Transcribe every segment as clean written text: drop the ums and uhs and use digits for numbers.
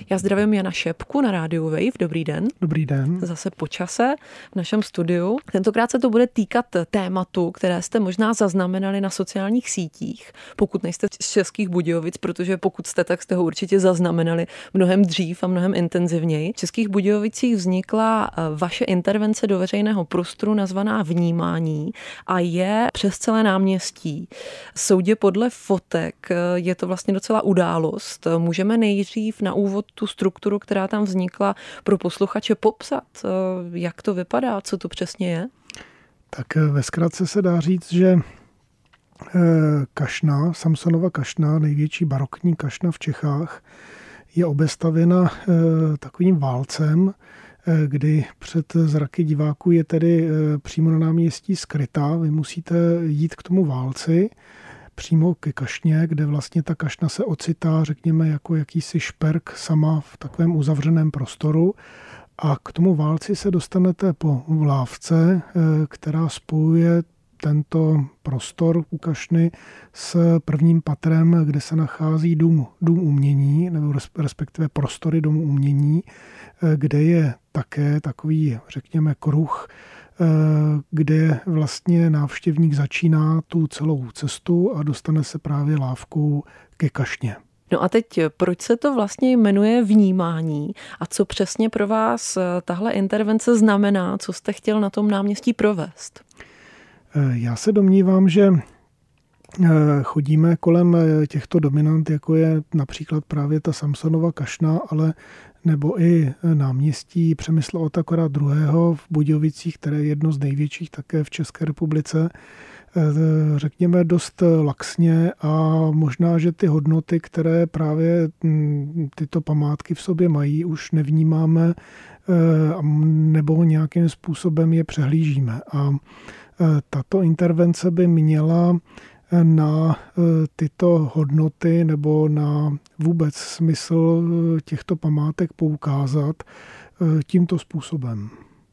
Já zdravím Jana Šepku na rádiu Wave. Dobrý den. Dobrý den. Zase po čase v našem studiu. Tentokrát se to bude týkat tématu, které jste možná zaznamenali na sociálních sítích, pokud nejste z Českých Budějovic, protože pokud jste, tak jste ho určitě zaznamenali mnohem dřív a mnohem intenzivněji. V Českých Budějovicích vznikla vaše intervence do veřejného prostoru nazvaná Vnímání a je přes celé náměstí. Soudě podle fotek je to vlastně docela událost. Můžeme nejdřív na úvod tu strukturu, která tam vznikla, pro posluchače popsat, jak to vypadá, co to přesně je? Tak ve zkratce se dá říct, že kašna, Samsonova kašna, největší barokní kašna v Čechách, je obestavěna takovým válcem, kdy před zraky diváků je tedy přímo na náměstí skrytá. Vy musíte jít k tomu válci, přímo ke kašně, kde vlastně ta kašna se ocitá, řekněme, jako jakýsi šperk sama v takovém uzavřeném prostoru. A k tomu válci se dostanete po lávce, která spojuje tento prostor u kašny s prvním patrem, kde se nachází dům umění, nebo respektive prostory domu umění, kde je také takový, řekněme, kruh, kde vlastně návštěvník začíná tu celou cestu a dostane se právě lávkou ke kašně. No a teď, proč se to vlastně jmenuje Vnímání a co přesně pro vás tahle intervence znamená, co jste chtěl na tom náměstí provést? Já se domnívám, že chodíme kolem těchto dominant, jako je například právě ta Samsonova kašna, ale nebo i náměstí Přemysla Otakara II. V Budějovicích, které je jedno z největších také v České republice, řekněme dost laxně a možná, že ty hodnoty, které právě tyto památky v sobě mají, už nevnímáme nebo nějakým způsobem je přehlížíme. A tato intervence by měla na tyto hodnoty nebo na vůbec smysl těchto památek poukázat tímto způsobem.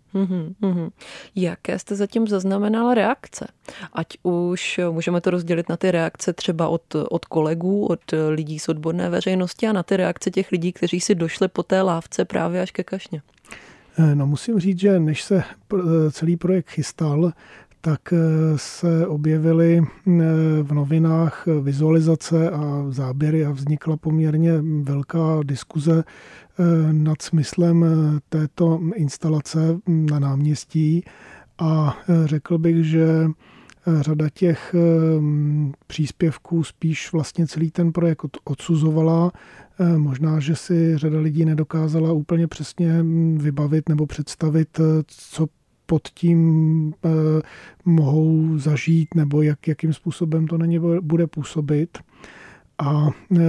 Jaké jste zatím zaznamenal reakce? Ať už můžeme to rozdělit na ty reakce třeba od kolegů, od lidí z odborné veřejnosti a na ty reakce těch lidí, kteří si došli po té lávce právě až ke kašně. No musím říct, že než se celý projekt chystal, tak se objevily v novinách vizualizace a záběry a vznikla poměrně velká diskuze nad smyslem této instalace na náměstí a řekl bych, že řada těch příspěvků spíš vlastně celý ten projekt odsuzovala. Možná, že si řada lidí nedokázala úplně přesně vybavit nebo představit, co pod tím mohou zažít nebo jakým způsobem to na ně bude působit. A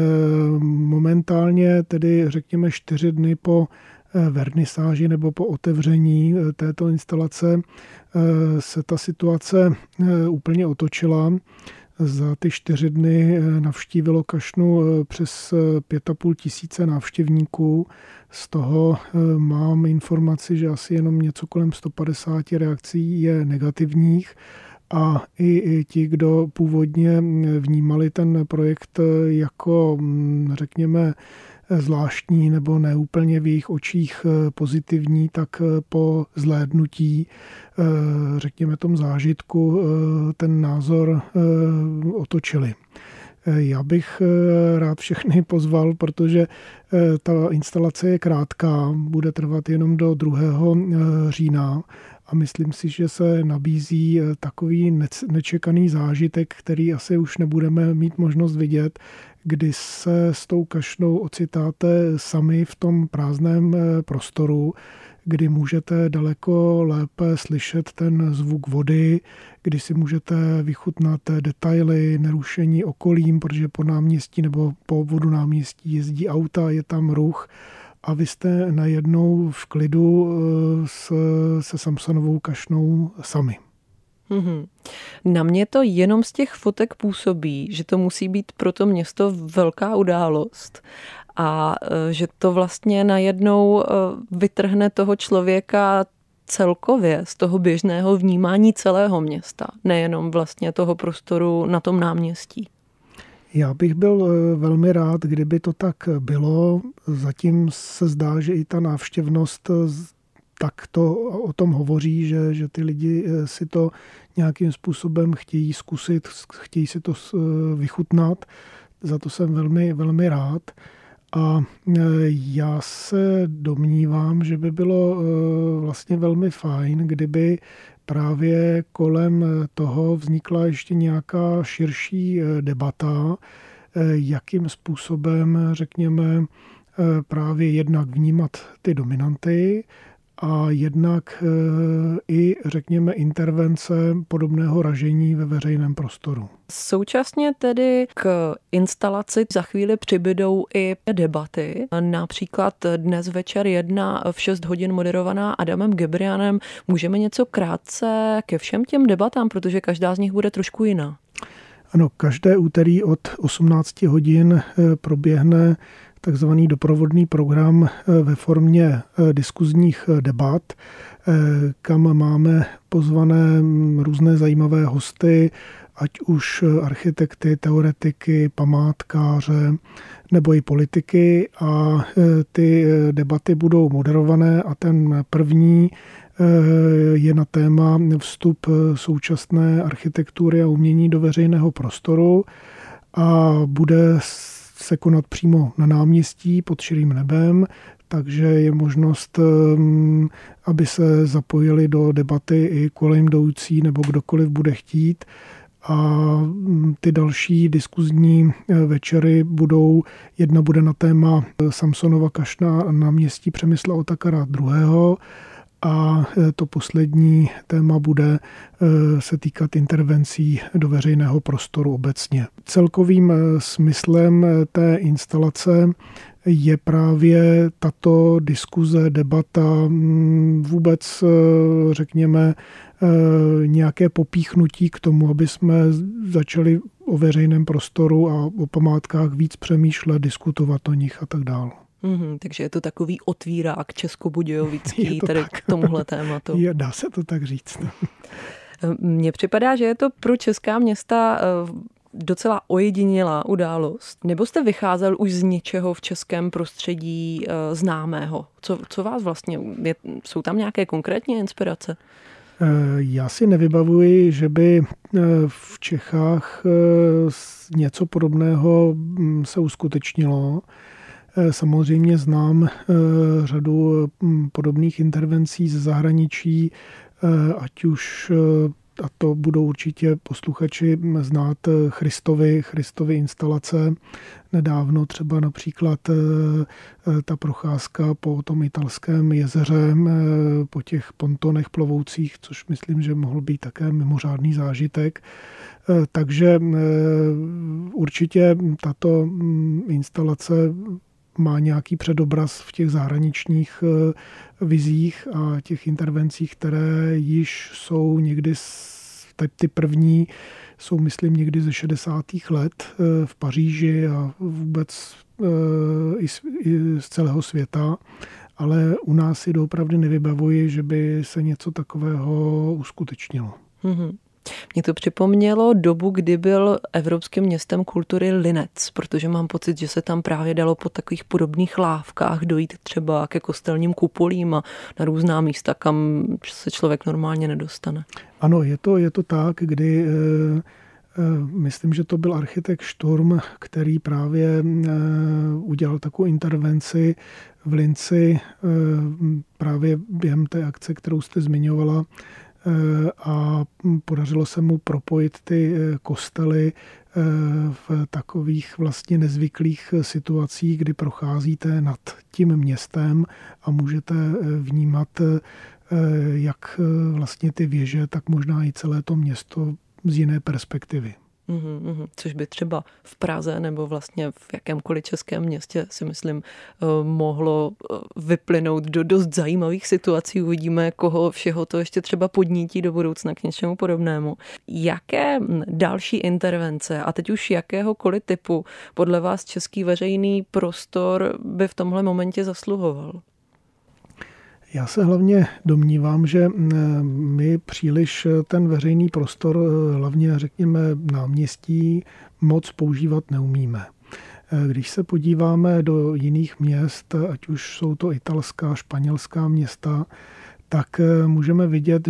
momentálně, tedy řekněme 4 dny po vernisáži nebo po otevření této instalace se ta situace úplně otočila. Za ty 4 dny navštívilo kašnu přes 5 500 návštěvníků. Z toho mám informaci, že asi jenom něco kolem 150 reakcí je negativních. A i ti, kdo původně vnímali ten projekt jako, řekněme, zvláštní nebo neúplně v jejich očích pozitivní, tak po zhlédnutí, řekněme, tom zážitku, ten názor otočili. Já bych rád všechny pozval, protože ta instalace je krátká, bude trvat jenom do 2. října a myslím si, že se nabízí takový nečekaný zážitek, který asi už nebudeme mít možnost vidět, kdy se s tou kašnou ocitáte sami v tom prázdném prostoru, kdy můžete daleko lépe slyšet ten zvuk vody, kdy si můžete vychutnat detaily, nerušení okolím, protože po náměstí nebo po obvodu náměstí jezdí auta, je tam ruch a vy jste najednou v klidu se Samsonovou kašnou sami. Na mě to jenom z těch fotek působí, že to musí být pro to město velká událost a že to vlastně najednou vytrhne toho člověka celkově z toho běžného vnímání celého města, nejenom vlastně toho prostoru na tom náměstí. Já bych byl velmi rád, kdyby to tak bylo. Zatím se zdá, že i ta návštěvnost tak to o tom hovoří, že ty lidi si to nějakým způsobem chtějí zkusit, chtějí si to vychutnat. Za to jsem velmi, velmi rád. A já se domnívám, že by bylo vlastně velmi fajn, kdyby právě kolem toho vznikla ještě nějaká širší debata, jakým způsobem, řekněme, právě jednak vnímat ty dominanty a jednak i, řekněme, intervence podobného ražení ve veřejném prostoru. Současně tedy k instalaci za chvíli přibydou i debaty. Například dnes večer 1 v 6 hodin moderovaná Adamem Gebrianem. Můžeme něco krátce ke všem těm debatám, protože každá z nich bude trošku jiná. Ano, každé úterý od 18 hodin proběhne takzvaný doprovodný program ve formě diskuzních debat, kam máme pozvané různé zajímavé hosty, ať už architekty, teoretiky, památkáře nebo i politiky, a ty debaty budou moderované a ten první je na téma vstup současné architektury a umění do veřejného prostoru a bude se konat přímo na náměstí pod širým nebem, takže je možnost, aby se zapojili do debaty i kolem jdoucí nebo kdokoliv bude chtít. A ty další diskuzní večery jedna bude na téma Samsonova kašna na náměstí Přemysla Otakara II. A to poslední téma bude se týkat intervencí do veřejného prostoru obecně. Celkovým smyslem té instalace je právě tato diskuze, debata, vůbec, řekněme, nějaké popíchnutí k tomu, aby jsme začali o veřejném prostoru a o památkách víc přemýšlet, diskutovat o nich a tak dále. Takže je to takový otvírák českobudějovický tady k tomuhle tématu. Dá se to tak říct. Mně připadá, že je to pro česká města docela ojedinělá událost. Nebo jste vycházel už z něčeho v českém prostředí známého? Co vás vlastně, jsou tam nějaké konkrétní inspirace? Já si nevybavuji, že by v Čechách něco podobného se uskutečnilo. Samozřejmě znám řadu podobných intervencí ze zahraničí, ať už, a to budou určitě posluchači znát, Christovy instalace. Nedávno třeba například ta procházka po tom italském jezeře, po těch pontonech plovoucích, což myslím, že mohl být také mimořádný zážitek. Takže určitě tato instalace má nějaký předobraz v těch zahraničních vizích a těch intervencích, které již jsou někdy, ty první jsou, myslím, někdy ze 60. let v Paříži a vůbec i z celého světa, ale u nás si doopravdy nevybavuji, že by se něco takového uskutečnilo. Mně to připomnělo dobu, kdy byl Evropským městem kultury Linec, protože mám pocit, že se tam právě dalo po takových podobných lávkách dojít třeba ke kostelním kupolím a na různá místa, kam se člověk normálně nedostane. Ano, je to tak, kdy myslím, že to byl architekt Šturm, který právě udělal takovou intervenci v Linci právě během té akce, kterou jste zmiňovala, a podařilo se mu propojit ty kostely v takových vlastně nezvyklých situacích, kdy procházíte nad tím městem a můžete vnímat, jak vlastně ty věže, tak možná i celé to město z jiné perspektivy. Což by třeba v Praze nebo vlastně v jakémkoliv českém městě, si myslím, mohlo vyplynout do dost zajímavých situací. Uvidíme, koho všeho to ještě třeba podnítí do budoucna k něčemu podobnému. Jaké další intervence, a teď už jakéhokoliv typu, podle vás český veřejný prostor by v tomhle momentě zasluhoval? Já se hlavně domnívám, že my příliš ten veřejný prostor, hlavně řekněme náměstí, moc používat neumíme. Když se podíváme do jiných měst, ať už jsou to italská, španělská města, tak můžeme vidět,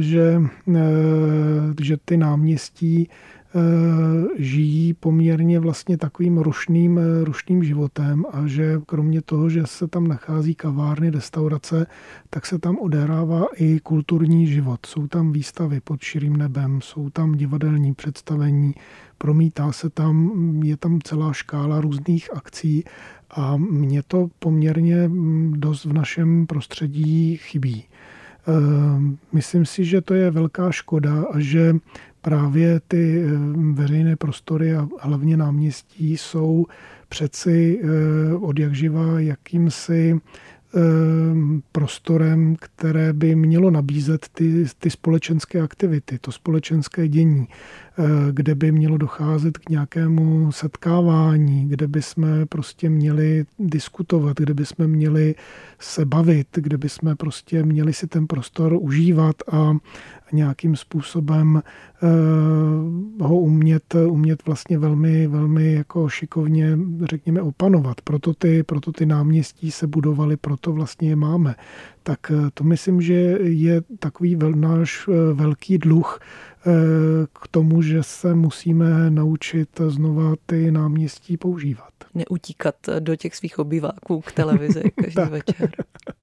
že ty náměstí žijí poměrně vlastně takovým rušným životem a že kromě toho, že se tam nachází kavárny, restaurace, tak se tam odehrává i kulturní život. Jsou tam výstavy pod širým nebem, jsou tam divadelní představení, promítá se tam, je tam celá škála různých akcí a mně to poměrně dost v našem prostředí chybí. Myslím si, že to je velká škoda a že právě ty veřejné prostory a hlavně náměstí jsou přeci odjakživa jakýmsi prostorem, které by mělo nabízet ty společenské aktivity, to společenské dění, kde by mělo docházet k nějakému setkávání, kde by jsme prostě měli diskutovat, kde by jsme měli se bavit, kde by jsme prostě měli si ten prostor užívat a nějakým způsobem ho umět vlastně velmi, velmi jako šikovně, řekněme, opanovat. Proto ty náměstí se budovaly, proto vlastně je máme. Tak to myslím, že je takový náš velký dluh k tomu, že se musíme naučit znova ty náměstí používat. Neutíkat do těch svých obýváků k televizi každý večer.